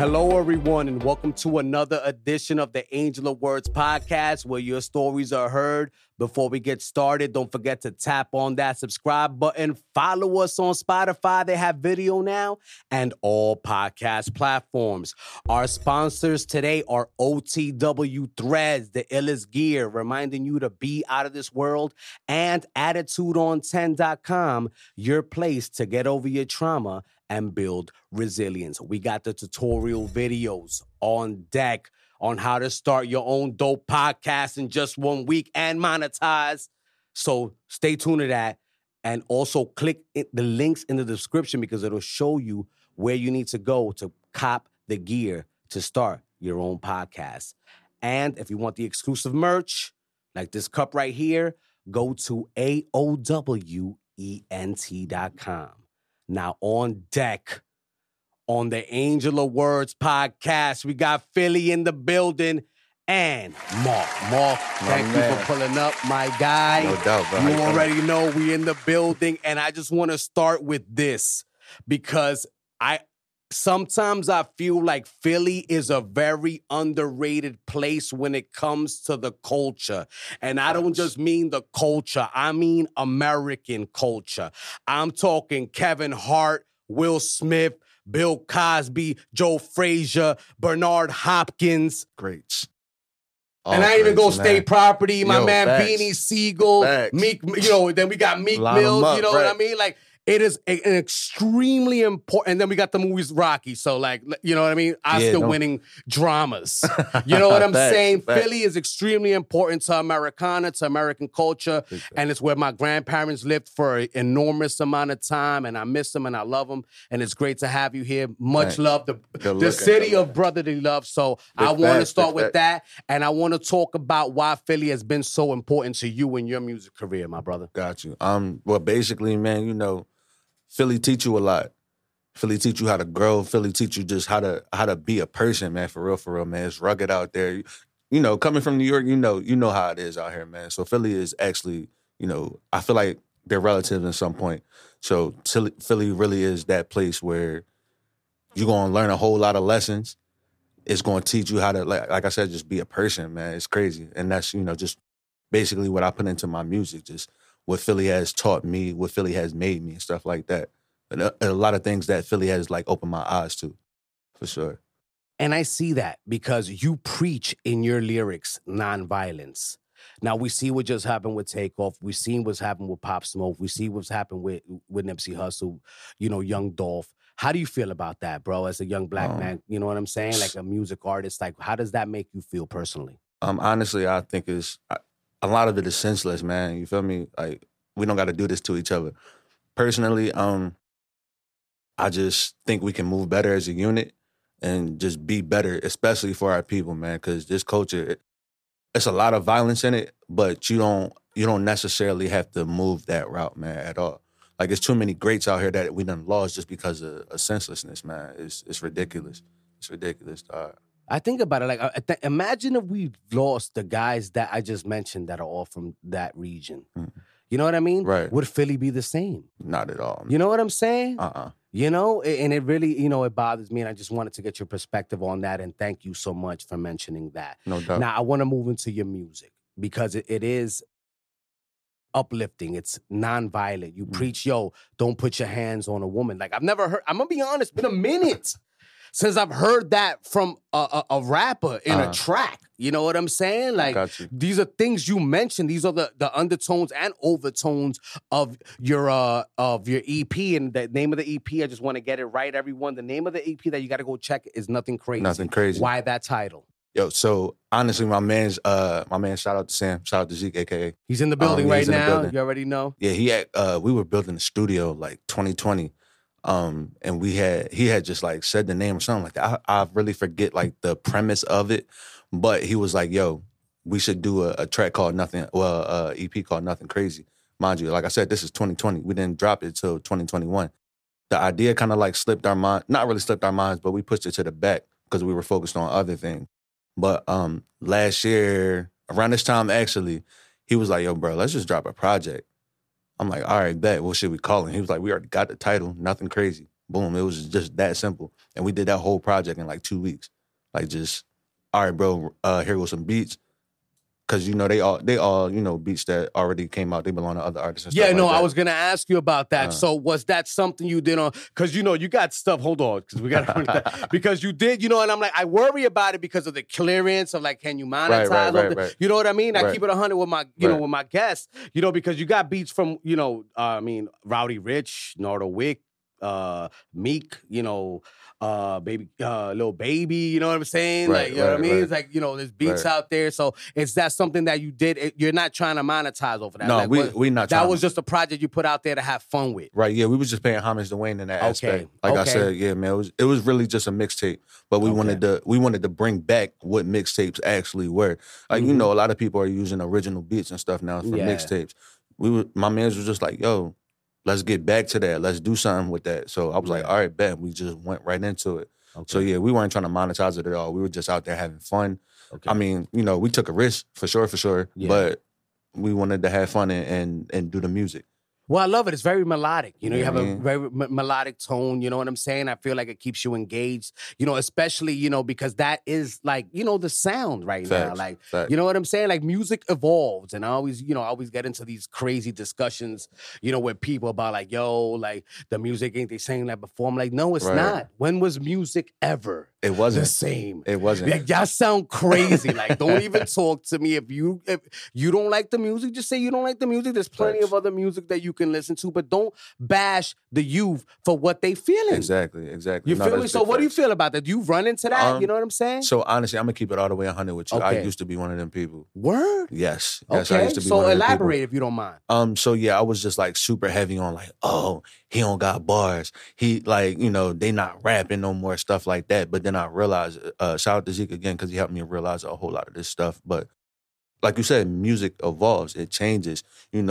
Hello, everyone, and welcome to another edition of the Angel of Words podcast, where your stories are heard. Before we get started, don't forget to tap on that subscribe button. Follow us on Spotify. They have video now, and all podcast platforms. Our sponsors today are OTW Threads, the illest gear, reminding you to be out of this world, and AttitudeOn10.com, your place to get over your trauma and build resilience. We got the tutorial videos on deck on how to start your own dope podcast in just 1 week and monetize. So stay tuned to that. And also click the links in the description because it'll show you where you need to go to cop the gear to start your own podcast. And if you want the exclusive merch, like this cup right here, go to AOWENT.com. Now on deck, on the Angel of Words podcast, we got Philly in the building and Mark. Mark, thank you for pulling up, my guy. No doubt, bro. You already know we in the building, and I just want to start with this because sometimes I feel like Philly is a very underrated place when it comes to the culture. And I don't just mean the culture, I mean American culture. I'm talking Kevin Hart, Will Smith, Bill Cosby, Joe Frazier, Bernard Hopkins. Greats. And I even go State Property, my man facts. Beanie Siegel, Facts. Meek, then we got Meek Line 'em Mills, up, you know what I right. mean? Like, it is an extremely important, and then we got the movies Rocky, so like, you know what I mean? Oscar-winning dramas. You know what I'm Facts, saying? facts. Philly is extremely important to Americana, to American culture, and it's where my grandparents lived for an enormous amount of time, and I miss them and I love them, and it's great to have you here. Much Thanks. love, the city of brotherly love, so I want to start with that, and I want to talk about why Philly has been so important to you in your music career, my brother. Got you. Well, basically, man, you know, Philly teach you a lot. Philly teach you how to grow. Philly teach you just how to be a person, man. For real, man. It's rugged out there. You know, coming from New York, you know how it is out here, man. So Philly is actually, you know, I feel like they're relatives at some point. So Philly really is that place where you're gonna learn a whole lot of lessons. It's gonna teach you how to, like I said, just be a person, man. It's crazy, and that's, you know, just basically what I put into my music, just what Philly has taught me, what Philly has made me, and stuff like that. And a lot of things that Philly has, like, opened my eyes to, for sure. And I see that because you preach in your lyrics nonviolence. Now, we see what just happened with Takeoff. We've seen what's happened with Pop Smoke. We see what's happened with Nipsey Hussle, you know, Young Dolph. How do you feel about that, bro, as a young black man? You know what I'm saying? Like a music artist. Like, how does that make you feel personally? Honestly, I think a lot of it is senseless, man. You feel me? Like, we don't got to do this to each other. Personally, I just think we can move better as a unit and just be better, especially for our people, man. Because this culture, it's a lot of violence in it, but you don't necessarily have to move that route, man, at all. Like, it's too many greats out here that we done lost just because of senselessness, man. It's ridiculous. It's ridiculous, dog. I think about it like, imagine if we lost the guys that I just mentioned that are all from that region. You know what I mean? Right. Would Philly be the same? Not at all. You know what I'm saying? Uh-uh. You know, and it really, you know, it bothers me, and I just wanted to get your perspective on that, and thank you so much for mentioning that. No doubt. Now, I want to move into your music because it is uplifting. It's nonviolent. You preach, don't put your hands on a woman. Like, I've never heard, I'm going to be honest, it's been a minute since I've heard that from a rapper in a track. You know what I'm saying? Like, these are things you mentioned. These are the undertones and overtones of your EP. And the name of the EP, I just want to get it right, everyone. The name of the EP that you got to go check is Nothing Crazy. Nothing Crazy. Why that title? Yo, so honestly, my man, shout out to Sam, shout out to Zeke, aka. He's in the building right now. Building. You already know. Yeah, we were building a studio like 2020. And he had just like said the name or something like that. I really forget like the premise of it, but he was like, yo, we should do a track called EP called Nothing Crazy. Mind you, like I said, this is 2020. We didn't drop it till 2021. The idea kind of like slipped our mind, not really slipped our minds, but we pushed it to the back because we were focused on other things. But last year, around this time actually, he was like, yo, bro, let's just drop a project. I'm like, all right, bet. What should we call it? He was like, we already got the title, Nothing Crazy. Boom. It was just that simple. And we did that whole project in like 2 weeks. Like just, all right, bro, here goes some beats. Cause they all beats that already came out. They belong to other artists and stuff like that. I was gonna ask you about that. So was that something you did on? Cause you got stuff. Hold on, because we got to because you did. And I'm like, I worry about it because of the clearance of like, can you monetize? Right. You know what I mean? Right. I keep it 100 with my with my guests. Because you got beats from Rowdy Rich, Nardo Wick, Meek. Baby, Lil Baby, you know what I'm saying? Right, like, you know what I mean? right. It's like, there's beats out there. So is that something that you did? You're not trying to monetize over that. No, like, we not trying. That was just a project you put out there to have fun with. Right, yeah. We was just paying homage to Wayne in that aspect. Like I Okay. said, yeah, man, it was really just a mixtape. But we wanted to bring back what mixtapes actually were. Like, a lot of people are using original beats and stuff now for mixtapes. My mans was just like, yo, let's get back to that. Let's do something with that. So I was like, all right, bet. We just went right into it. Okay. So yeah, we weren't trying to monetize it at all. We were just out there having fun. Okay. I mean, we took a risk for sure. Yeah. But we wanted to have fun and do the music. Well, I love it. It's very melodic. You have a very melodic tone. You know what I'm saying? I feel like it keeps you engaged, especially, because that is like, the sound right now. Like, you know what I'm saying? Like music evolves. And I always get into these crazy discussions, with people about like, yo, like the music ain't they saying that before. I'm like, no, it's not. When was music ever? It wasn't the same. It wasn't. Like, y'all sound crazy. Like, don't even talk to me. If you don't like the music, just say you don't like the music. There's plenty of other music that you can listen to, but don't bash the youth for what they feeling. Exactly. You feel me? So what do you feel about that? Do you run into that? You know what I'm saying? So honestly, I'm gonna keep it all the way 100 with you. Okay. I used to be one of them people. Word? Yes. Okay. I used to be so one of them elaborate people. If you don't mind. So yeah, I was just like super heavy on like, oh, he don't got bars. He like, they not rapping no more, stuff like that. But then I realized, shout out to Zeke again, because he helped me realize a whole lot of this stuff. But like you said, music evolves, it changes.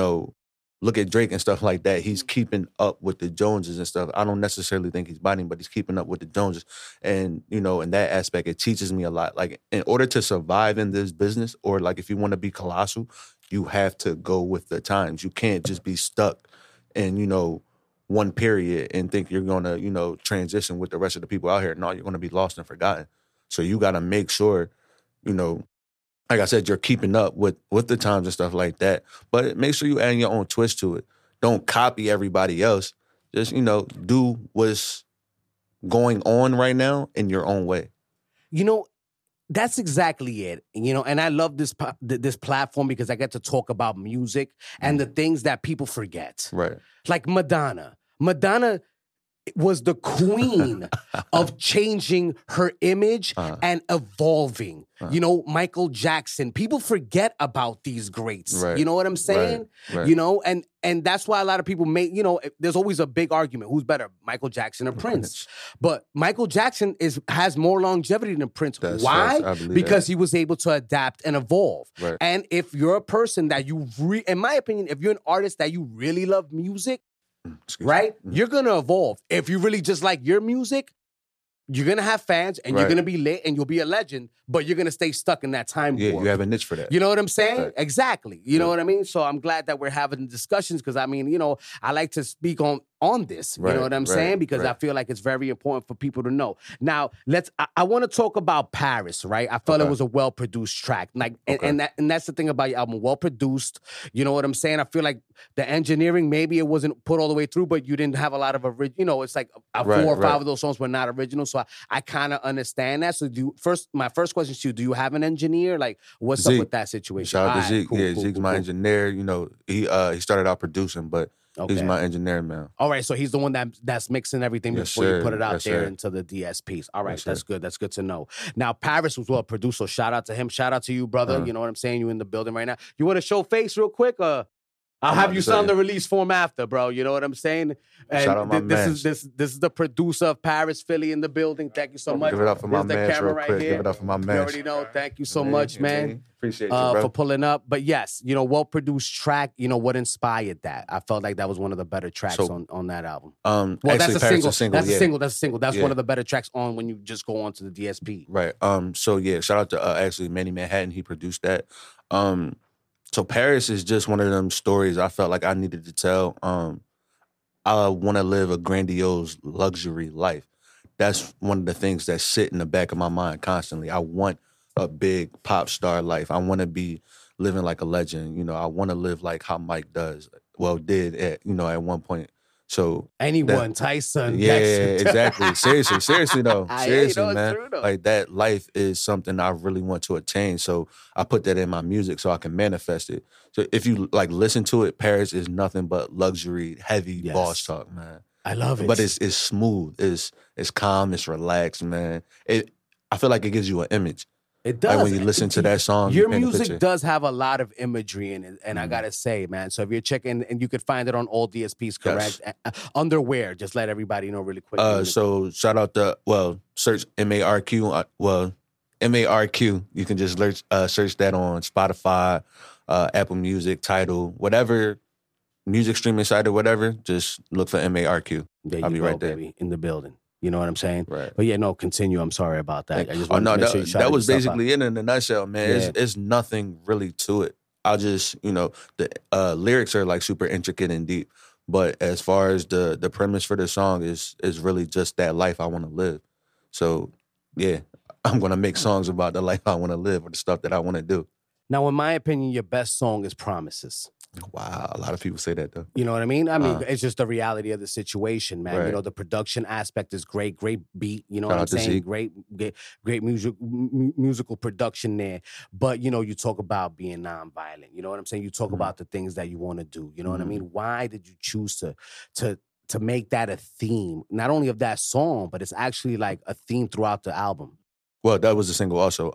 Look at Drake and stuff like that. He's keeping up with the Joneses and stuff. I don't necessarily think he's biting, but he's keeping up with the Joneses. And, in that aspect, it teaches me a lot. Like, in order to survive in this business, or like if you want to be colossal, you have to go with the times. You can't just be stuck in, one period and think you're going to, transition with the rest of the people out here. No, you're going to be lost and forgotten. So you got to make sure, like I said, you're keeping up with the times and stuff like that. But make sure you add your own twist to it. Don't copy everybody else. Just, do what's going on right now in your own way. That's exactly it. And I love this platform because I get to talk about music and the things that people forget. Right. Like Madonna. Madonna was the queen of changing her image and evolving. Michael Jackson. People forget about these greats. Right. You know what I'm saying? Right. And that's why a lot of people make, there's always a big argument. Who's better, Michael Jackson or Prince? But Michael Jackson has more longevity than Prince. Why? Because he was able to adapt and evolve. Right. And if you're a person that in my opinion, if you're an artist that you really love music, you're going to evolve. If you really just like your music, you're going to have fans and you're going to be lit and you'll be a legend, but you're going to stay stuck in that time warp. You have a niche for that. You know what I'm saying? Right. Exactly. You know what I mean? So I'm glad that we're having discussions because, I like to speak on this. You know what I'm saying? Because I feel like it's very important for people to know. Now, I want to talk about Paris, right? I felt it was a well-produced track. Like, and that's the thing about your album, well-produced. You know what I'm saying? I feel like the engineering, maybe it wasn't put all the way through, but you didn't have a lot of original. It's like 4 or 5 of those songs were not original. So I kind of understand that. So my first question to you, do you have an engineer? Like, what's up with that situation? Shout out to Zeke. Cool, Zeke's my engineer. He started out producing, but he's my engineer, man. All right, so he's the one that's mixing everything before you put it out there into the DSPs. All right, that's good. That's good to know. Now, Paris was well produced, so shout out to him. Shout out to you, brother. You know what I'm saying? You in the building right now. You want to show face real quick? I'll have you sign the release form after, bro. You know what I'm saying? And shout out my man. This is the producer of Paris, Philly in the building. Thank you so much. Give it up for my man real quick. Here. Give it up for my man. You already know. Thank you so much, man. Appreciate you, bro. For pulling up. But yes, well-produced track, what inspired that? I felt like that was one of the better tracks on that album. Well, that's a single. That's a single. That's one of the better tracks on when you just go on to the DSP. Right. So yeah, shout out to actually Manny Manhattan. He produced that. So Paris is just one of them stories I felt like I needed to tell. I want to live a grandiose luxury life. That's one of the things that sit in the back of my mind constantly. I want a big pop star life. I want to be living like a legend. You know, I want to live like how Mike does. Well, did at one point. So that Anyone, Tyson, yeah, Dexter. exactly. Seriously though. Yeah, you Seriously, know, it's man. true though. Like that life is something I really want to attain. So I put that in my music so I can manifest it. So if you like listen to it, Paris is nothing but luxury, heavy Yes. boss talk, man. I love it. But it's smooth, it's calm, it's relaxed, man. I feel like it gives you an image. It does. Like when you listen to that song, your you paint a music picture. does have a lot of imagery in it, and I gotta say, man. So if you're checking, and you could find it on all DSPs, correct? Underwear. Just let everybody know really quick. So shout out to search MARQ. MARQ. You can just search that on Spotify, Apple Music, Tidal, whatever music streaming site or whatever. Just look for MARQ. There I'll you be go, right there. baby, in the building. You know what I'm saying? Right. But yeah, no, continue. I'm sorry about that. I just wanted to make sure you shouted that was yourself out. basically it in a nutshell, man. Yeah. It's nothing really to it. I just, the lyrics are like super intricate and deep. But as far as the premise for the song is really just that life I want to live. So yeah, I'm gonna make songs about the life I want to live or the stuff that I want to do. Now, in my opinion, your best song is Promises. Wow, a lot of people say that though. You know what I mean? I mean, it's just the reality of the situation, man. Right. You know, the production aspect is great beat. You know Shout what I'm out to saying? Zeke. Great musical production there. But you know, you talk about being nonviolent. You know what I'm saying? You talk about the things that you want to do. You know what I mean? Why did you choose to make that a theme, not only of that song, but it's actually like a theme throughout the album? Well, that was a single also.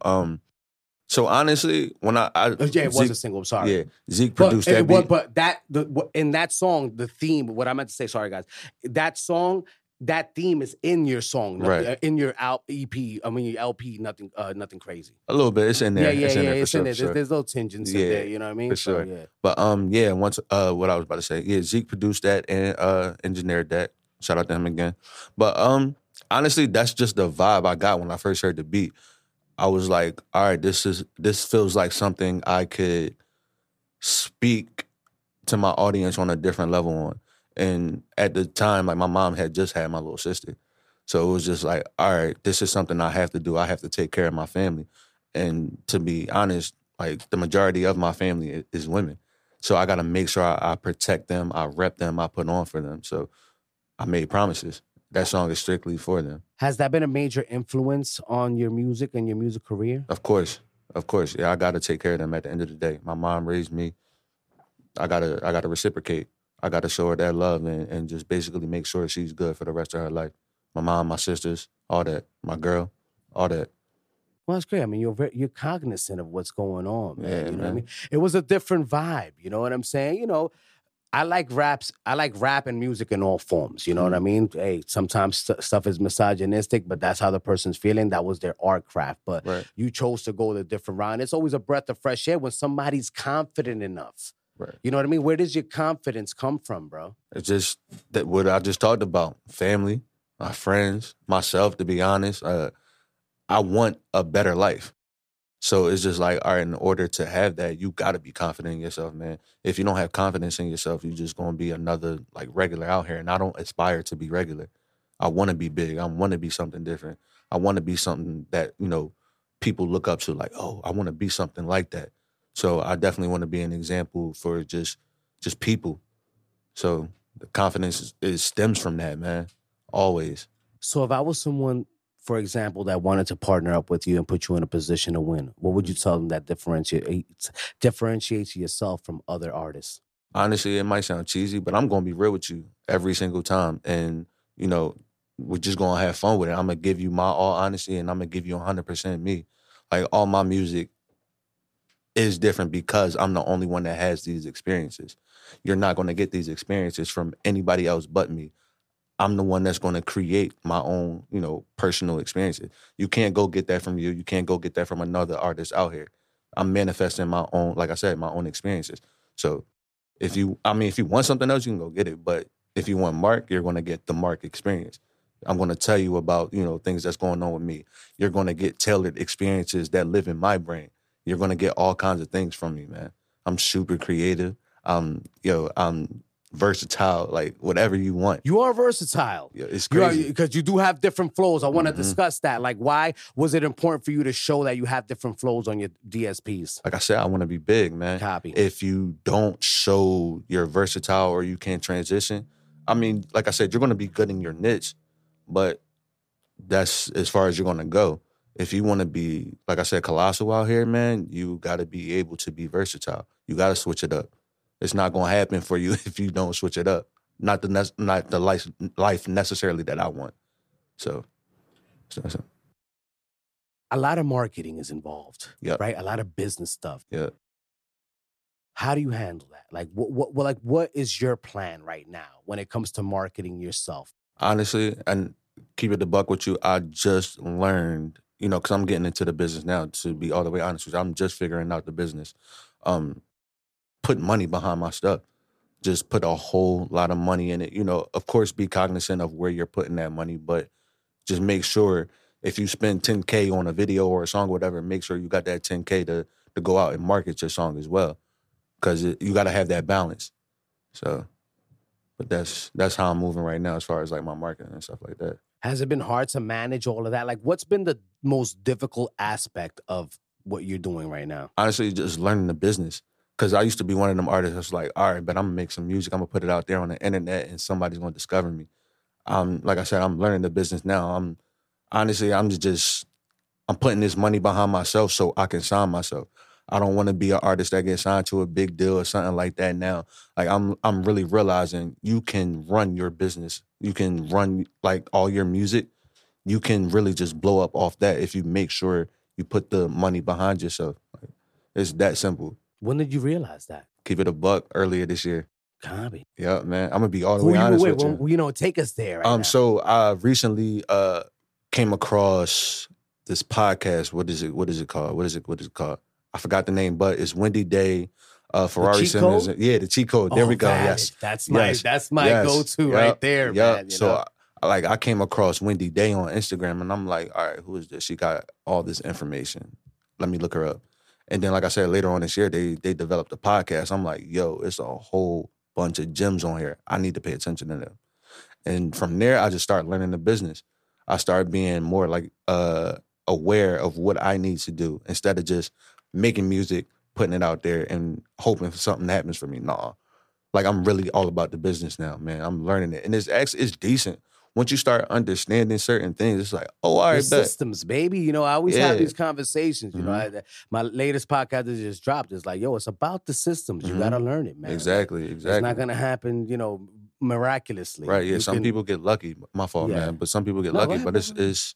So honestly, when I it was a single. I'm sorry. Yeah, Zeke produced that beat. But in that song, the theme. What I meant to say, sorry guys, that song, that theme is in your song, Right. In your EP. I mean, your LP. Nothing crazy. A little bit. It's in there. Yeah. It's in there for It's in there. sure. There's little tinges in there. You know what I mean? For sure. So, yeah. But once what I was about to say. Yeah, Zeke produced that and engineered that. Shout out to him again. But honestly, that's just the vibe I got when I first heard the beat. I was like, all right, this feels like something I could speak to my audience on a different level on. And at the time, like my mom had just had my little sister. So it was just like, all right, this is something I have to do. I have to take care of my family. And to be honest, like the majority of my family is women. So I got to make sure I protect them, I rep them, I put on for them. So I made Promises. That song is strictly for them. Has that been a major influence on your music and your music career? Of course. Yeah, I got to take care of them at the end of the day. My mom raised me. I gotta reciprocate. I gotta show her that love and just basically make sure she's good for the rest of her life. My mom, my sisters, all that. My girl, all that. Well, that's great. I mean, you're cognizant of what's going on, man. Yeah, You know what I man. mean? It was a different vibe. You know what I'm saying? You know, I like raps. I like rap and music in all forms. You know what I mean? Hey, sometimes stuff is misogynistic, but that's how the person's feeling. That was their art craft. But Right. you chose to go the different route. And it's always a breath of fresh air when somebody's confident enough. Right. You know what I mean? Where does your confidence come from, bro? It's just that what I just talked about. Family, my friends, myself, to be honest. I want a better life. So it's just like, all right, in order to have that, you got to be confident in yourself, man. If you don't have confidence in yourself, you're just going to be another like regular out here. And I don't aspire to be regular. I want to be big. I want to be something different. I want to be something that, people look up to like, oh, I want to be something like that. So I definitely want to be an example for just people. So the confidence stems from that, man. Always. So if I was someone, for example, that wanted to partner up with you and put you in a position to win, what would you tell them that differentiates yourself from other artists? Honestly, it might sound cheesy, but I'm going to be real with you every single time. And, we're just going to have fun with it. I'm going to give you my all honesty and I'm going to give you 100% me. Like all my music is different because I'm the only one that has these experiences. You're not going to get these experiences from anybody else but me. I'm the one that's going to create my own, personal experiences. You can't go get that from you. You can't go get that from another artist out here. I'm manifesting my own, like I said, my own experiences. So if you want something else, you can go get it. But if you want Mark, you're going to get the Mark experience. I'm going to tell you about, things that's going on with me. You're going to get tailored experiences that live in my brain. You're going to get all kinds of things from me, man. I'm super creative. I'm versatile, like whatever you want. You are versatile. Yeah, it's crazy. Because you do have different flows. I want to discuss that. Like, why was it important for you to show that you have different flows on your DSPs? Like I said, I want to be big, man. Copy. If you don't show you're versatile or you can't transition, I mean, like I said, you're going to be good in your niche, but that's as far as you're going to go. If you want to be, like I said, colossal out here, man, you got to be able to be versatile. You got to switch it up. It's not going to happen for you if you don't switch it up. Not the life necessarily that I want. So a lot of marketing is involved, right? A lot of business stuff. Yeah. How do you handle that? Like, what is your plan right now when it comes to marketing yourself? Honestly, and keep it the buck with you, I just learned, you know, because I'm getting into the business now, to be all the way honest with you. I'm just figuring out the business. Put money behind my stuff. Just put a whole lot of money in it. You know, of course, be cognizant of where you're putting that money, but just make sure if you spend $10K on a video or a song or whatever, make sure you got that $10K to go out and market your song as well. Because you got to have that balance. So, but that's how I'm moving right now as far as like my marketing and stuff like that. Has it been hard to manage all of that? Like, what's been the most difficult aspect of what you're doing right now? Honestly, just learning the business. Because I used to be one of them artists that's like, all right, but I'm going to make some music. I'm going to put it out there on the internet and somebody's going to discover me. Like I said, I'm learning the business now. I'm putting this money behind myself so I can sign myself. I don't want to be an artist that gets signed to a big deal or something like that now. Like I'm really realizing you can run your business. You can run like all your music. You can really just blow up off that if you make sure you put the money behind yourself. Like, it's that simple. When did you realize that? Keep it a buck earlier this year. Copy. Yeah, man. I'm gonna be all the way honest with you. You know, take us there. Right now. So I recently came across this podcast. What is it called? What is it called? I forgot the name, but it's Wendy Day, Ferrari Simmons. Yeah, the cheat code. There we go. Yes, that's my go-to right there, man. So I came across Wendy Day on Instagram, and I'm like, all right, who is this? She got all this information. Let me look her up. And then, like I said, later on this year, they developed a podcast. I'm like, yo, it's a whole bunch of gems on here. I need to pay attention to them. And from there, I just started learning the business. I started being more like aware of what I need to do instead of just making music, putting it out there, and hoping something happens for me. Nah. Like, I'm really all about the business now, man. I'm learning it. And it's decent. Once you start understanding certain things, it's like, oh, all right, systems, baby. You know, I always have these conversations. You know, my latest podcast that just dropped is like, yo, it's about the systems. You got to learn it, man. Exactly. It's not going to happen, you know, miraculously. Right, yeah. Some people get lucky. My fault, man. But some people get lucky. But it's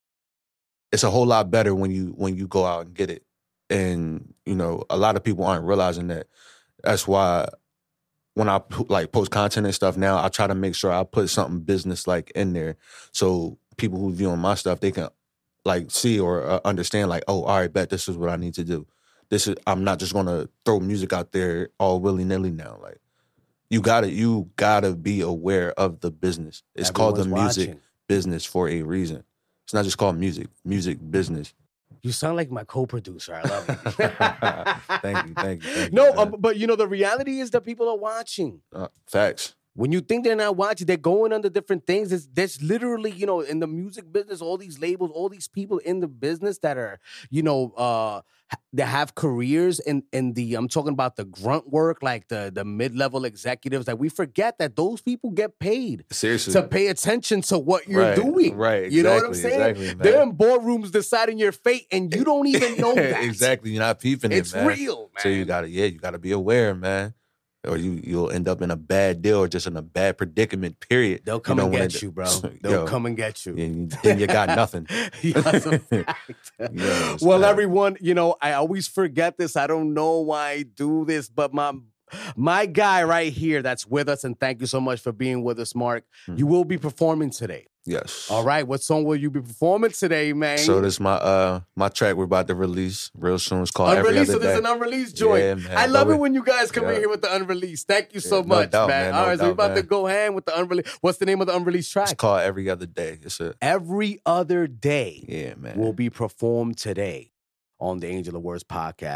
a whole lot better when you go out and get it. And, you know, a lot of people aren't realizing that. That's why when I post content and stuff now, I try to make sure I put something business-like in there so people who viewing my stuff, they can like see or understand like, oh, all right, bet this is what I need to do. I'm not just gonna throw music out there all willy-nilly now. Like, you gotta be aware of the business. It's called the music business for a reason. It's not just called music business. You sound like my co-producer. I love it. Thank you. No, but you know, the reality is that people are watching. Facts. When you think they're not watching, they're going under different things. There's literally, you know, in the music business, all these labels, all these people in the business that are, you know, that have careers in the, I'm talking about the grunt work, like the mid-level executives. Like, we forget that those people get paid. Seriously. To pay attention to what you're doing. Right. Exactly, you know what I'm saying? Exactly, man. They're in boardrooms deciding your fate, and you don't even know that. Exactly. You're not peeping it's it, man. It's real, man. So you gotta be aware, man. Or you'll end up in a bad deal or just in a bad predicament, period. They'll come and get you, bro. They'll come and get you. And then you got nothing. That's a fact. Well, everyone, you know, I always forget this. I don't know why I do this, but my guy right here that's with us, and thank you so much for being with us, Mark. You will be performing today. Yes. All right. What song will you be performing today, man? So this is my track we're about to release real soon. It's called Every Other Day. So this is an unreleased joint. Yeah, man. I love it when you guys come in here with the unreleased. Thank you so much, doubt, man. All right, so we're about to go hand with the unreleased. What's the name of the unreleased track? It's called Every Other Day. Every Other Day. Yeah, man. Will be performed today on the Angel of Words podcast.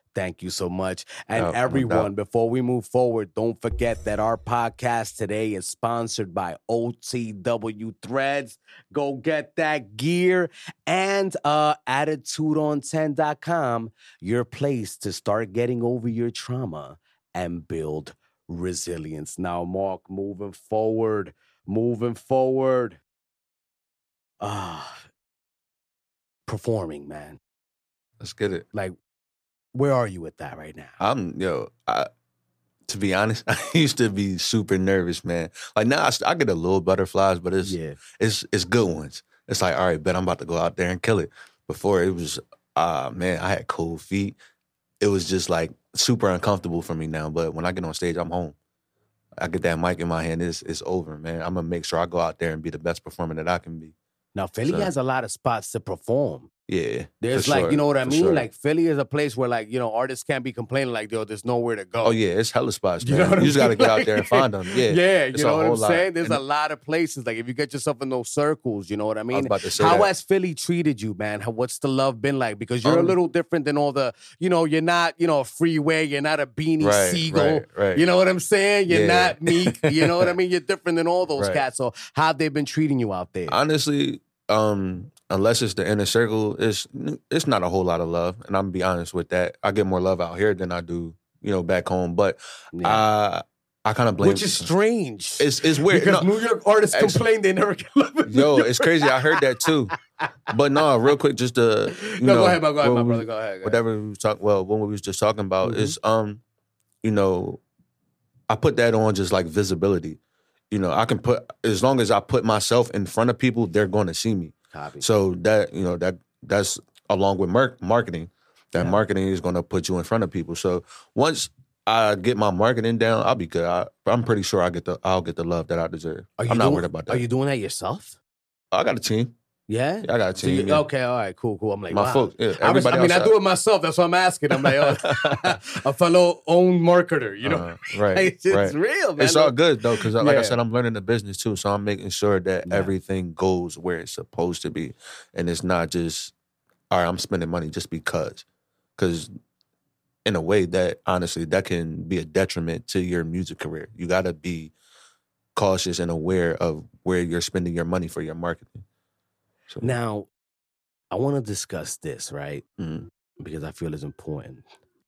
Thank you so much. And No everyone, doubt. before we move forward, don't forget that our podcast today is sponsored by OTW Threads. Go get that gear and attitudeon10.com, your place to start getting over your trauma and build resilience. Now, Mark, moving forward. Performing, man. Let's get it. Like, where are you with that right now? To be honest, I used to be super nervous, man. Like now, I get a little butterflies, but it's good ones. It's like, all right, bet I'm about to go out there and kill it. Before it was, man, I had cold feet. It was just like super uncomfortable for me now. But when I get on stage, I'm home. I get that mic in my hand, it's over, man. I'm gonna make sure I go out there and be the best performer that I can be. Now, Philly has a lot of spots to perform. Yeah. There's like, you know what I mean? Sure. Like Philly is a place where like, you know, artists can't be complaining like, yo, there's nowhere to go. Oh yeah, it's hella spots, man. You know what you just got to get like, out there and find them. Yeah. Yeah, you know what I'm saying? Lot. There's a lot of places. Like if you get yourself in those circles, you know what I mean? I was about to say How that. has Philly treated you, man? What's the love been like? Because you're a little different than all the, you know, you're not, you know, a Freeway, you're not a Beanie Siegel. Right. You know what I'm saying? You're not Meek. You know what I mean? You're different than all those cats. So how have they been treating you out there? Honestly, unless it's the inner circle, it's not a whole lot of love, and I'm gonna be honest with that. I get more love out here than I do, you know, back home. But I kind of blame, which is strange. It's weird because New York artists complain they never get love. Yo, it's crazy. I heard that too. But no, real quick, just to go ahead, my brother. Go ahead. Whatever we was talking. Well, when we was just talking about is you know, I put that on just like visibility. You know, I can put as long as I put myself in front of people, they're going to see me. Copy. So that, you know, that's along with marketing. That marketing is going to put you in front of people. So once I get my marketing down, I'll be good. I'm pretty sure I'll get the love that I deserve. I'm not worried about that. Are you doing that yourself? I got a team. Yeah? I got a team. So okay, all right, cool. I'm like, my folks. Yeah, I do it myself. That's what I'm asking. I'm like, a fellow own marketer, you know? Right. It's real, man. It's all good, though, because like I said, I'm learning the business, too. So I'm making sure that everything goes where it's supposed to be. And it's not just, all right, I'm spending money just because. Because in a way that, honestly, that can be a detriment to your music career. You got to be cautious and aware of where you're spending your money for your marketing. So. Now, I want to discuss this, right? Mm-hmm. Because I feel it's important.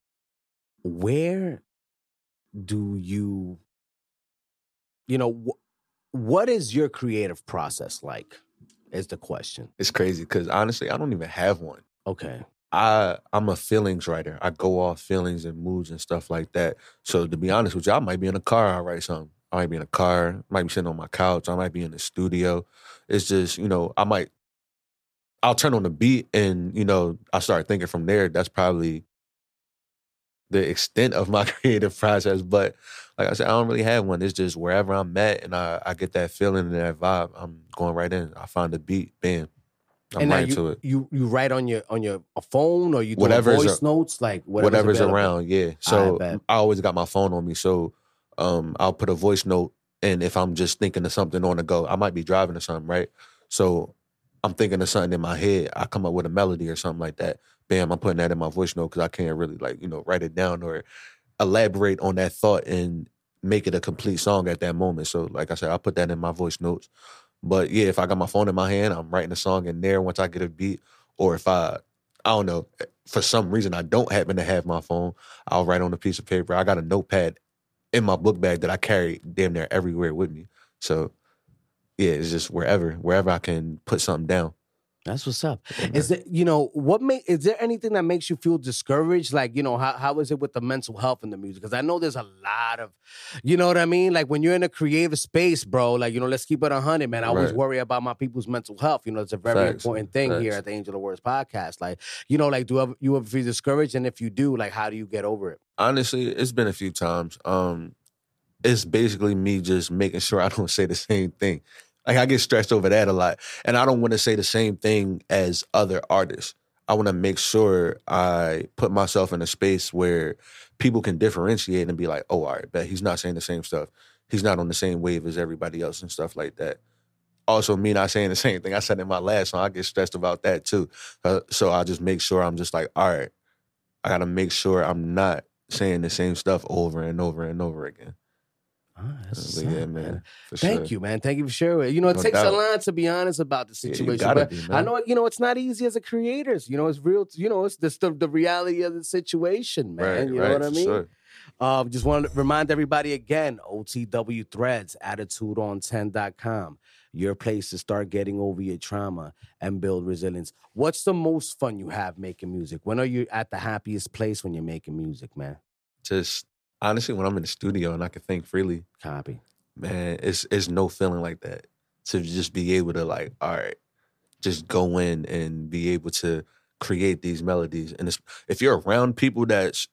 Where do you know, what is your creative process like is the question. It's crazy because honestly, I don't even have one. Okay. I'm a feelings writer. I go off feelings and moods and stuff like that. So to be honest with you, I might be in a car, I'll write something. I might be in a car, I might be sitting on my couch, I might be in the studio. It's just, you know, I'll turn on the beat and, you know, I start thinking from there. That's probably the extent of my creative process. But like I said, I don't really have one. It's just wherever I'm at and I get that feeling and that vibe, I'm going right in. I find the beat, bam. I'm right into it. You write on your phone or you do voice notes? Like whatever's around, yeah. So I always got my phone on me. So I'll put a voice note, and if I'm just thinking of something on the go, I might be driving or something, right? So I'm thinking of something in my head. I come up with a melody or something like that. Bam, I'm putting that in my voice note because I can't really write it down or elaborate on that thought and make it a complete song at that moment. So like I said, I put that in my voice notes. But yeah, if I got my phone in my hand, I'm writing a song in there once I get a beat. Or if I don't know, for some reason I don't happen to have my phone, I'll write on a piece of paper. I got a notepad in my book bag that I carry damn near everywhere with me. So yeah, it's just wherever I can put something down. That's what's up. Is there, is there anything that makes you feel discouraged? Like, how is it with the mental health in the music? Because I know there's a lot of, you know what I mean? Like when you're in a creative space, bro, like, let's keep it 100, man. I always worry about my people's mental health. It's a very important thing here at the Angel of Words podcast. Like, do you ever feel discouraged? And if you do, like, how do you get over it? Honestly, it's been a few times. It's basically me just making sure I don't say the same thing. Like, I get stressed over that a lot. And I don't want to say the same thing as other artists. I want to make sure I put myself in a space where people can differentiate and be like, oh, all right, bet he's not saying the same stuff. He's not on the same wave as everybody else and stuff like that. Also, me not saying the same thing I said in my last song, I get stressed about that too. So I just make sure I'm just like, all right, I gotta make sure I'm not saying the same stuff over and over and over again. That's But what's yeah, up, man. for Thank sure. you, man. Thank you for sharing. You know, it No takes a doubt. lot to be honest about the Yeah, you situation, gotta but be, I man. know, it's not easy as a creator. You know, it's real. You know, it's just the reality of the situation, man. You know what I For mean? sure. Just want to remind everybody again, OTW Threads, attitudeon10.com. Your place to start getting over your trauma and build resilience. What's the most fun you have making music? When are you at the happiest place when you're making music, man? Just honestly, when I'm in the studio and I can think freely, Copy. man, it's no feeling like that. To just be able to like, all right, just go in and be able to create these melodies. And if you're around people that's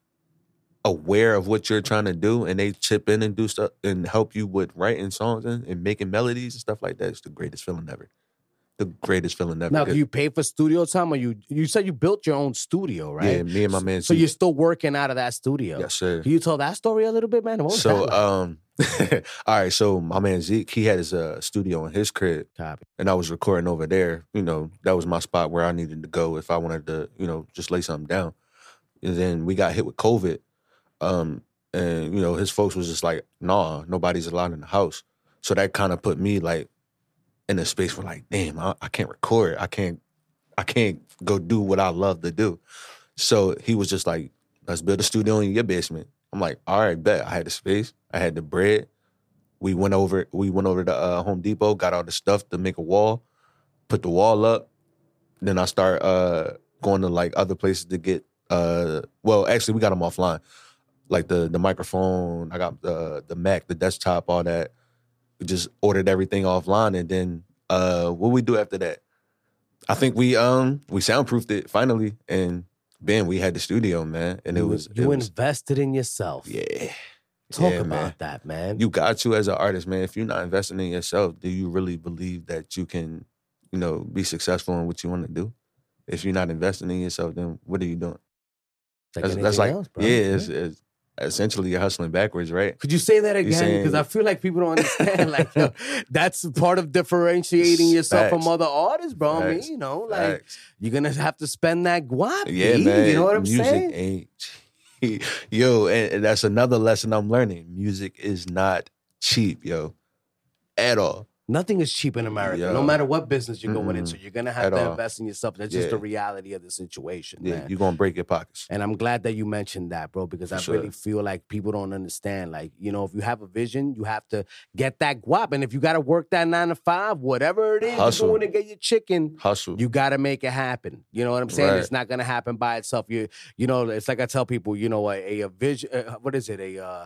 aware of what you're trying to do and they chip in and do stuff and help you with writing songs and making melodies and stuff like that, it's the greatest feeling ever. The greatest feeling ever. Now, do you pay for studio time, or you said you built your own studio, right? Yeah, me and my man. So you're still working out of that studio? Yes, sir. Can you tell that story a little bit, man? What was So, that like? all right. So my man Zeke, he had his studio in his crib, Copy. and I was recording over there. You know, that was my spot where I needed to go if I wanted to, you know, just lay something down. And then we got hit with COVID, and you know, his folks was just like, "Nah, nobody's allowed in the house." So that kind of put me like in a space where like, damn, I can't record. I can't go do what I love to do. So he was just like, let's build a studio in your basement. I'm like, all right, bet. I had the space. I had the bread. We went over to Home Depot, got all the stuff to make a wall, put the wall up. Then I start going to like other places to get, well, actually we got them offline. Like the microphone, I got the Mac, the desktop, all that. We just ordered everything offline, and then what we do after that? I think we soundproofed it finally, and Ben, we had the studio, man, and You was invested in yourself. Yeah. Talk Yeah, about man. that, man. You got to as an artist, man. If you're not investing in yourself, do you really believe that you can, you know, be successful in what you want to do? If you're not investing in yourself, then what are you doing? That's like, else, bro. yeah, it's essentially you're hustling backwards, right? Could you say that again? saying- Because I feel like people don't understand. Like, yo, that's part of differentiating yourself from Facts. other artists, bro. I mean, Facts. you know, like Facts. you're gonna have to spend that guap. Yeah, B. man. You know what I'm Music saying? ain't yo, and that's another lesson I'm learning. Music is not cheap, yo, at all. Nothing is cheap in America. Yo. No matter what business you're going Mm-mm. into, you're gonna have At to all. invest in yourself. That's just Yeah. the reality of the situation, Yeah, man. you're gonna break your pockets. And I'm glad that you mentioned that, bro, because For I sure. really feel like people don't understand. Like, you know, if you have a vision, you have to get that guap. And if you got to work that 9 to 5, whatever it is Hustle. you're doing to get your chicken, Hustle. you got to make it happen. You know what I'm saying? Right. It's not going to happen by itself. You know, it's like I tell people, you know, a vision, what is it?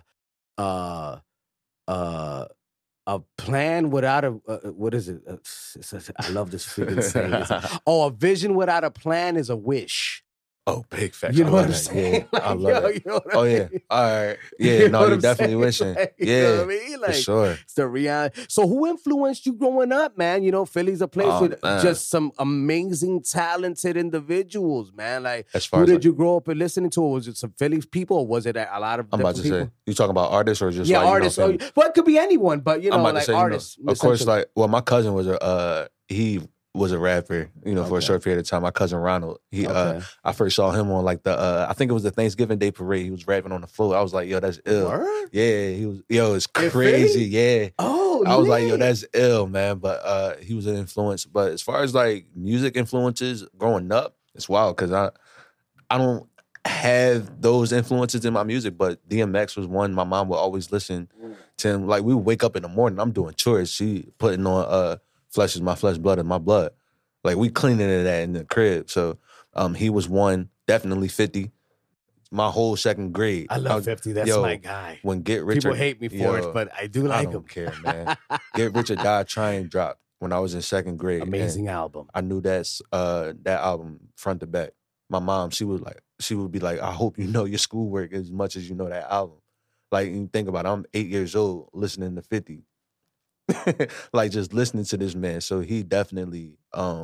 A plan without a what is it? I love this freaking saying. A vision without a plan is a wish. Oh, big facts. You know I what love I'm that. saying? Yeah, I Like, love yo, it. you know what I Oh yeah. mean? All right. Yeah. You know No, what you're I'm definitely saying? wishing. Like, Yeah. you know what I mean? Like, for sure. it's the reality. So who influenced you growing up, man? You know, Philly's a place Oh, with man. just some amazing, talented individuals, man. Like, As far who as did you grow up with listening to? Was it some Philly's people, or was it a lot of I'm about to different say, people? you talking about artists or just Yeah, like, you know, artists. family? Well, it could be anyone, but you I'm know, about to like say, you know, artists. of course, essentially. like, well, my cousin was he was a rapper, you know, for a Okay. short period of time. My cousin Ronald, Okay. I first saw him on like I think it was the Thanksgiving Day parade. He was rapping on the floor. I was like, yo, that's ill. Word? Yeah, he was, yo, it's In crazy. Philly? Yeah. Oh, I was like, yo, lit. that's ill, man. But he was an influence. But as far as like music influences growing up, it's wild because I don't have those influences in my music, but DMX was one. My mom would always listen to him. Like we would wake up in the morning, I'm doing chores. She putting on Flesh is My Flesh, Blood is My Blood. Like we cleaning it that in the crib. So he was one, definitely 50. My whole second grade. I love 50. That's my guy. When Get Rich People or hate me for yo, it, but I do I like don't him. care, man. Get Rich or Die Trying dropped when I was in second grade. and Amazing album. I knew that album front to back. My mom, she would be like, I hope you know your schoolwork as much as you know that album. Like, you think about it, I'm 8 years old listening to 50. Like, just listening to this man. So he definitely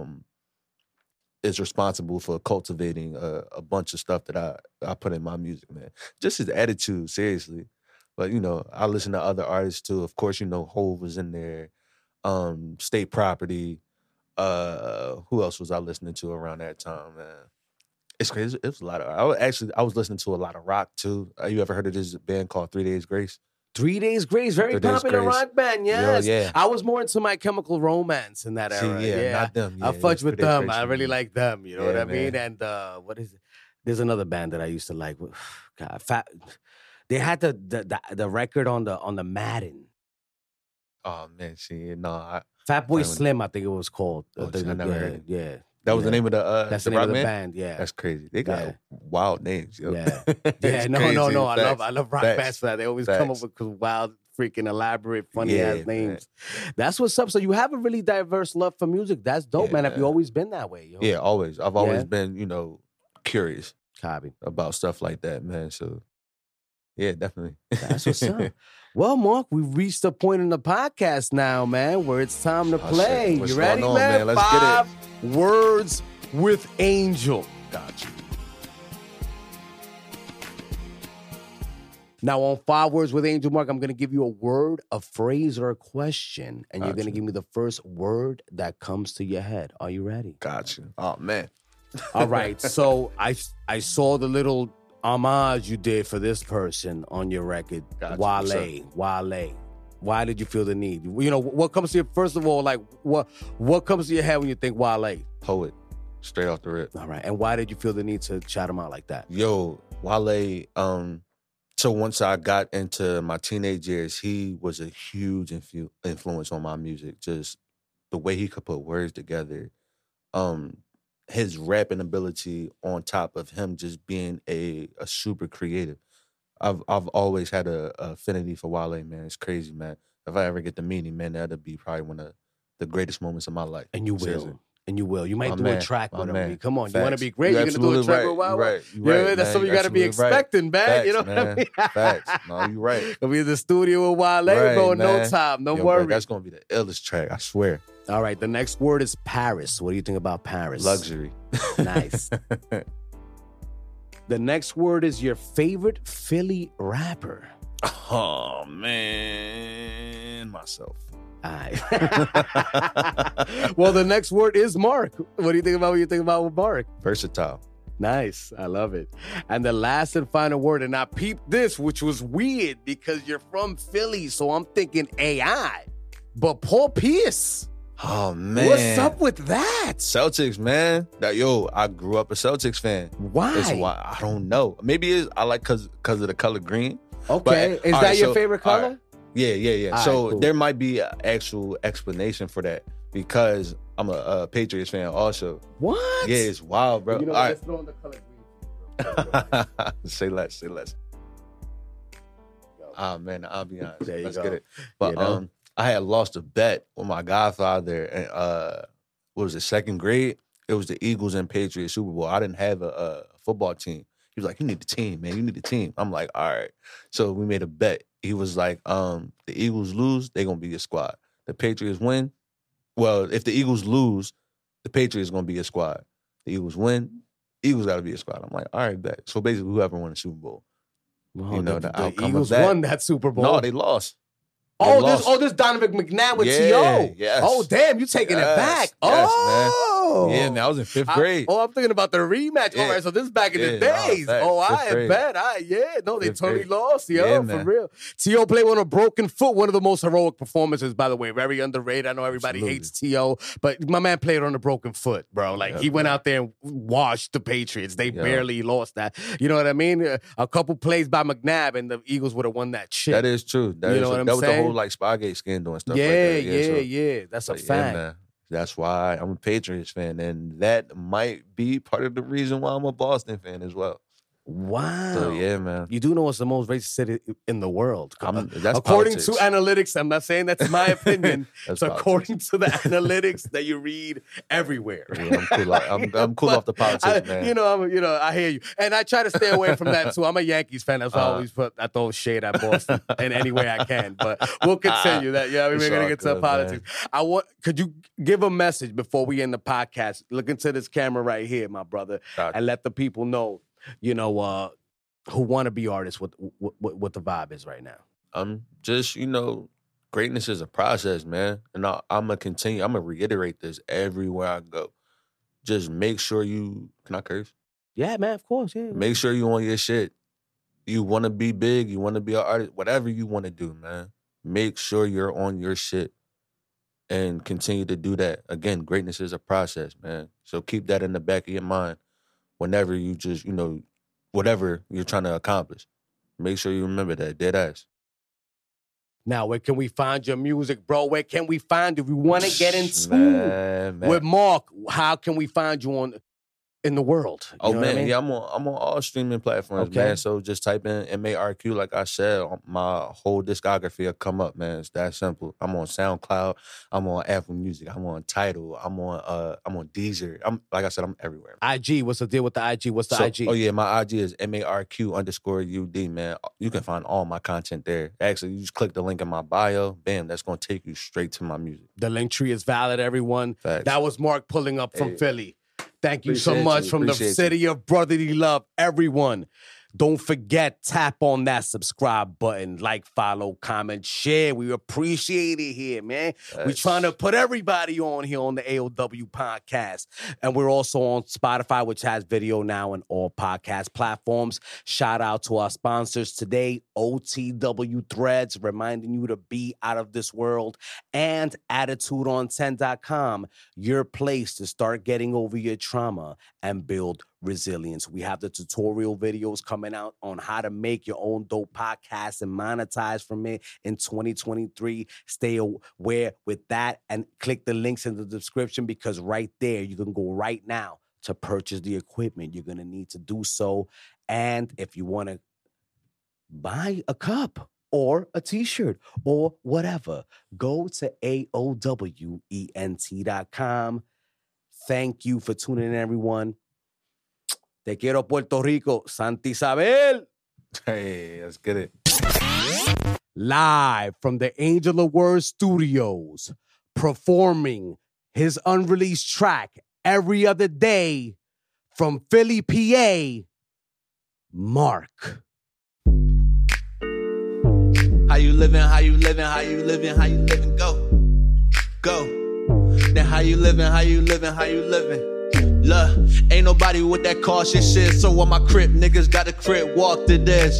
is responsible for cultivating a bunch of stuff that I put in my music, man. Just his attitude, seriously. But, you know, I listen to other artists too. Of course, you know, Hove was in there. State Property. Who else was I listening to around that time, man? It's crazy. It was a lot of. I was listening to a lot of rock too. You ever heard of this band called 3 Days Grace? 3 Days Grace, very 3 Days popular Grace. rock band. Yes, yeah. I was more into My Chemical Romance in that See, era. yeah, not them. I Yeah, fudge it's with 3 Days them. Grace I for really me. like them. You know Yeah, what I man. mean? And what is it? There's another band that I used to like. God, they had the record on the Madden. Oh man, see, no, Fat Boy Playing with- Slim, I think it was called. Oh, see, I never heard it. Yeah. that was the name of the That's the name rock of the band? band. Yeah. That's crazy. They got Yeah. wild names. Yo. Yeah. It's Yeah, no. crazy. I love rock Facts. bands for that. They always come up Facts. with wild, freaking elaborate, funny Yeah, ass names. That's what's up. So you have a really diverse love for music. That's dope, Yeah, man. Have you man. always been that way? Yo? Yeah, always. I've always Yeah? been, curious Copy. about stuff like that, man. So, yeah, definitely. That's what's up. Well, Mark, we've reached the point in the podcast now, man, where it's time to Oh, play. shit. What's You ready, going on, man? man? Let's get it. 5 words with Angel. Got you. Now, on 5 words with Angel, Mark, I'm going to give you a word, a phrase, or a question, and you're going to Gotcha. give me the first word that comes to your head. Are you ready? Got you. Oh, man. All right. So I saw the little homage you did for this person on your record, Gotcha. What's up? Wale. Why did you feel the need? What comes to you first of all? Like what comes to your head when you think Wale? Poet. Straight off the rip. All right. And why did you feel the need to shout him out like that? Yo, Wale, so once I got into my teenage years, he was a huge influence on my music. Just the way he could put words together. His rapping ability on top of him just being a super creative. I've always had a affinity for Wale, man. It's crazy, man. If I ever get to meet him, man, that'll be probably one of the greatest moments of my life. And you Seriously. will. And you will. You might My do a man, track my with him. man. Come on. You want to Facts. be great? You're going to do a absolutely track right. with Wale? You right. You Yeah, right, that's man. something you got to be absolutely right. expecting, man. Facts, You know man. what I mean? Facts. No, you're right. Gonna be in the studio with Wale, Right, bro, in no man. time. Don't Yo, worry. bro, that's gonna be the illest track, I swear. All right, the next word is Paris. What do you think about Paris? Luxury. Nice. The next word is your favorite Philly rapper. Oh man, myself. All right. Well, the next word is Mark. What do you think about what you think about with Mark? Versatile. Nice. I love it. And the last and final word, and I peeped this, which was weird because you're from Philly, so I'm thinking AI. But Paul Pierce. Oh man, What's up with that? Celtics, man. I grew up a Celtics fan. Why? It's why I don't know. Maybe it's I like because of the color green. Okay. But, Is all that right, your so- favorite all color? right. Yeah. All So right, cool. there might be an actual explanation for that because I'm a Patriots fan also. What? Yeah, it's wild, bro. You know, All let's throw in the color green. right. Say less. Ah man, the ambiance. There you Let's go. get it. But You know? I had lost a bet with my godfather and what was it, second grade? It was the Eagles and Patriots Super Bowl. I didn't have a football team. He was like, "You need a team, man. You need a team." I'm like, "All right." So we made a bet. He was like, "The Eagles lose, they're gonna be a squad. The Patriots win. Well, if the Eagles lose, the Patriots gonna be a squad. The Eagles win, Eagles gotta be a squad." I'm like, "All right, bet." So basically, whoever won the Super Bowl. Well, You know, the outcome of Eagles that. won that Super Bowl. No, they lost. They Oh, lost. this Donovan McNabb with Yeah, T.O. yes. Oh, damn, you taking it Yes, back. yes, Oh. Yeah, man, I was in fifth grade. I'm thinking about the rematch. All Yeah. right, so this is back in the Yeah, days. nah, facts. Oh, Fifth I grade. bet. No, they Fifth totally grade. lost, yo, Yeah, for man. real. T.O. played on a broken foot, one of the most heroic performances, by the way. Very underrated. I know everybody Absolutely. hates T.O., but my man played on a broken foot, bro. Like, Yeah, he went man. out there and washed the Patriots. They Yeah. barely lost that. You know what I mean? A couple plays by McNabb, and the Eagles would have won that shit. That is true. You know what I'm that was the saying? whole like Spygate scandal and stuff yeah, like that. yeah. So, That's a but yeah, fact. man. That's why I'm a Patriots fan, and that might be part of the reason why I'm a Boston fan as well. Wow. So yeah, man. You do know it's the most racist city in the world. That's according politics. to analytics, I'm not saying that's my opinion. That's So politics. according to the analytics that you read everywhere. Yeah, I'm cool. I'm cool But off the politics, man. I hear you, and I try to stay away from that too. I'm a Yankees fan. That's why I throw shade at Boston in any way I can. But we'll continue that. Yeah, we're It's gonna all get to good, politics. Could you give a message before we end the podcast? Look into this camera right here, my brother, Gotcha. and let the people know, who want to be artists, what the vibe is right now. Just greatness is a process, man, and I'm gonna continue. I'm gonna reiterate this everywhere I go. Just make sure you. Can I curse? Yeah, man, of course, yeah. Make sure you on your shit. You want to be big, you want to be an artist, whatever you want to do, man. Make sure you're on your shit and continue to do that. Again, greatness is a process, man. So keep that in the back of your mind whenever you just, whatever you're trying to accomplish. Make sure you remember that, dead ass. Now, where can we find your music, bro? Where can we find you? If we want to get in Man. with Mark, how can we find you in the world? You know what I mean? Yeah, I'm on all streaming platforms, Okay. man. So just type in MARQ, like I said, my whole discography will come up, man. It's that simple. I'm on SoundCloud, I'm on Apple Music, I'm on Tidal, I'm on Deezer. I'm everywhere. IG, what's the deal with the IG? What's the IG? Oh yeah, my IG is MARQ_UD, man. You can find all my content there. Actually, you just click the link in my bio, bam, that's gonna take you straight to my music. The link tree is valid, everyone. Facts. That was Mark pulling up from Philly. Thank you so Appreciate much you. from the Appreciate city of brotherly love, everyone. Don't forget, tap on that subscribe button, like, follow, comment, share. We appreciate it here, man. Yes. We're trying to put everybody on here on the AOW podcast. And we're also on Spotify, which has video now in all podcast platforms. Shout out to our sponsors today, OTW Threads, reminding you to be out of this world, and AttitudeOn10.com, your place to start getting over your trauma and build resilience. We have the tutorial videos coming out on how to make your own dope podcast and monetize from it in 2023. Stay aware with that and click the links in the description, because right there you can go right now to purchase the equipment. You're going to need to do so. And if you want to buy a cup or a t-shirt or whatever, go to AOWENT.com. Thank you for tuning in, everyone. Te quiero, Puerto Rico. Santa Isabel. Hey, let's get it. Live from the Angel of Words Studios, performing his unreleased track Every Other Day from Philly, PA, Mark. How you living, how you living, how you living, how you living, go. Then how you living, how you living, how you living. Look, ain't nobody with that cautious shit. So on my crib, niggas got a crib, walk to this.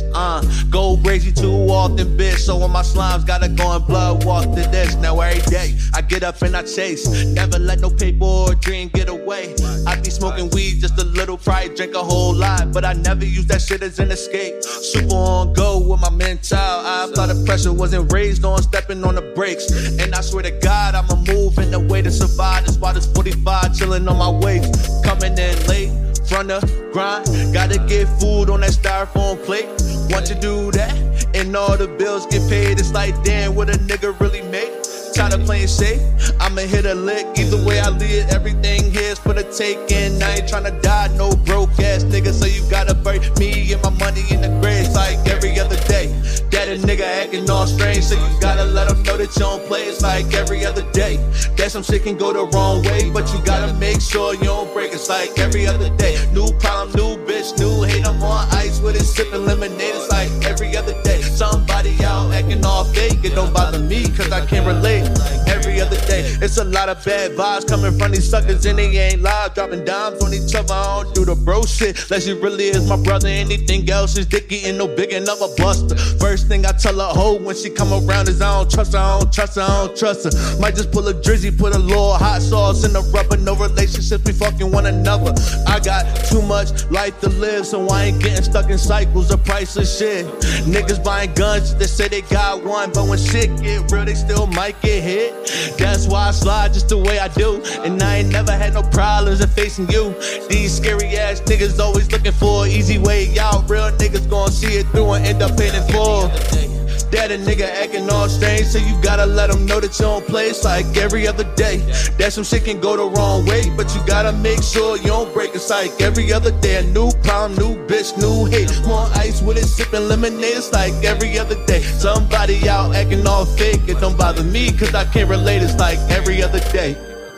Go crazy too often, bitch. So on my slimes, gotta go and blood walk to this. Now every day, I get up and I chase. Never let no paper or dream get away. I be smoking weed just a little, probably drink a whole lot. But I never use that shit as an escape. Super on go with my mental. I thought the pressure wasn't raised on stepping on the brakes. And I swear to God, I'ma move in the way to survive. That's why this 45 chilling on my waist. Coming in late, from the grind. Gotta get food on that styrofoam plate. Once you do that, and all the bills get paid, it's like, damn, what a nigga really make. Tired of playing safe, I'ma hit a lick. Either way I lead, everything here's for the taking. I ain't tryna die, no broke ass nigga. So you gotta bury me and my money in the grave like every other day. That a nigga acting all strange, so you gotta let him know that you don't play. It's like every other day. That some shit can go the wrong way, but you gotta make sure you don't break. It's like every other day. New problem, new bitch, new hate. I'm on ice with it, sipping lemonade. It's like every other day. Somebody out acting all fake. It don't bother me, cause I can't relate. Every other day, it's a lot of bad vibes coming from these suckers, and they ain't live, dropping dimes on each other. I don't do the bro shit, unless you really is my brother. Anything else is dicky and no big enough a buster. First thing I tell a hoe when she come around is I don't trust her, I don't trust her, I don't trust her. Might just pull a drizzy, put a little hot sauce in the rubber. No relationships, we fucking one another. I got too much life to live, so I ain't getting stuck in cycles of priceless shit. Niggas buying guns, they say they got one, but when shit get real, they still might get hit. That's why I slide just the way I do, and I ain't never had no problems in facing you. These scary ass niggas always looking for an easy way out. Real niggas gon' see it through and end up paying it full. That a nigga acting all strange, so you gotta let him know that you don't play. It's like every other day. That some shit can go the wrong way, but you gotta make sure you don't break. It's like every other day. A new problem, new bitch, new hate. More ice with it, sipping lemonade. It's like every other day. Somebody out acting all fake. It don't bother me, cause I can't relate. It's like every other day.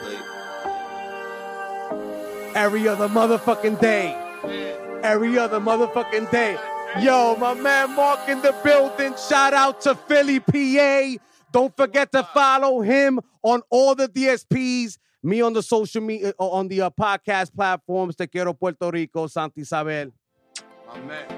Every other motherfucking day. Every other motherfucking day. Yo, my man Mark in the building. Shout out to Philly, PA. Don't forget to follow him on all the DSPs. Me on the social media, on the podcast platforms, Te Quiero Puerto Rico, Santa Isabel. My man.